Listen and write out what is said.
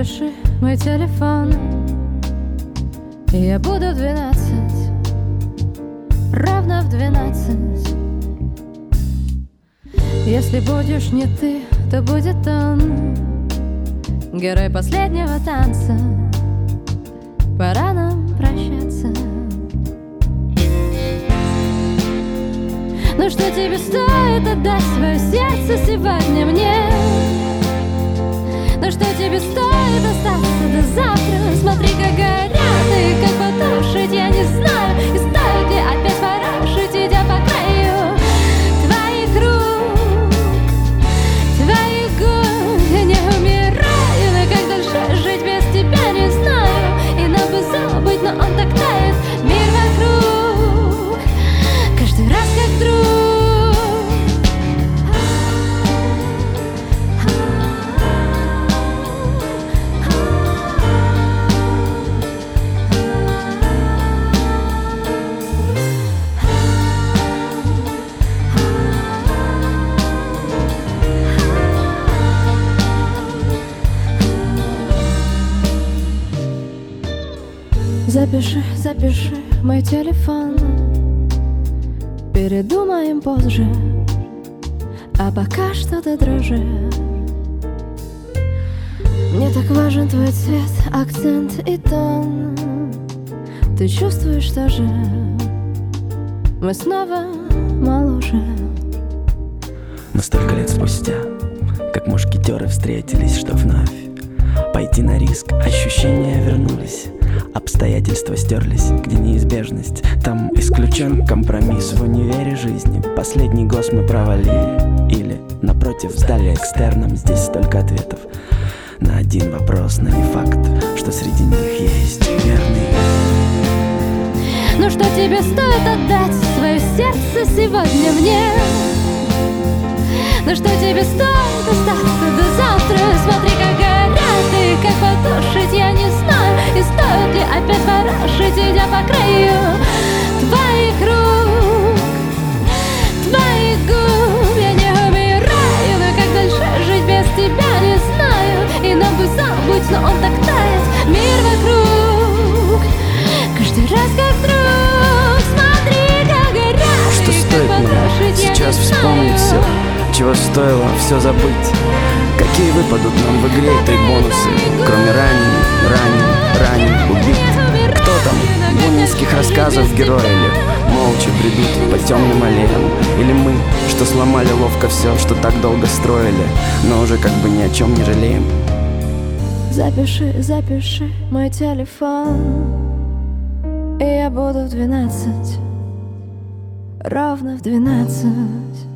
Запиши мой телефон, и я буду в 12, ровно в 12. Если будешь не ты, то будет он, герой последнего танца. Пора нам прощаться. Но что тебе стоит отдать свое сердце сегодня мне? Но что тебе стоит остаться до завтра? Смотри, как горят и как потушить, я не знаю. И стоит ли опять порушить, идя по краю твоих рук, твоих губ. Я не умираю, но как дальше жить без тебя не знаю. И нам бы забыть, но он так тает, мир вокруг, каждый раз как вдруг. Запиши, запиши мой телефон, передумаем позже, а пока что ты дрожи. Мне так важен твой цвет, акцент и тон. Ты чувствуешь тоже, мы снова моложе. Но столько лет спустя, как мушкетеры встретились, что вновь пойти на риск, ощущения вернулись. Обстоятельства стерлись, где неизбежность, там исключен компромисс. В универе жизни последний гос мы провалили, или, напротив, сдали экстерном. Здесь столько ответов на один вопрос, но не факт, что среди них есть верный. Ну что тебе стоит отдать свое сердце сегодня мне? Ну что тебе стоит остаться до завтра? Смотри, как горят и как потушить, я не знаю. И стоит ли опять ворошить, идя по краю твоих рук, твоих губ. Я не умираю, но как дальше жить без тебя не знаю. И нам бы забыть, но он так тает, мир вокруг, каждый раз как вдруг. Смотри, как горят что и стоит как потушить, я сейчас не вспомнить знаю. все, чего стоило все забыть. Какие выпадут нам в игре этой бонусы, кроме ранен, убит. Кто там, бунинских рассказов герои ли молча бредут по темным аллеям? Или мы, что сломали ловко все, что так долго строили, но уже как бы ни о чем не жалеем? Запиши, запиши мой телефон, и я буду в 12, ровно в 12.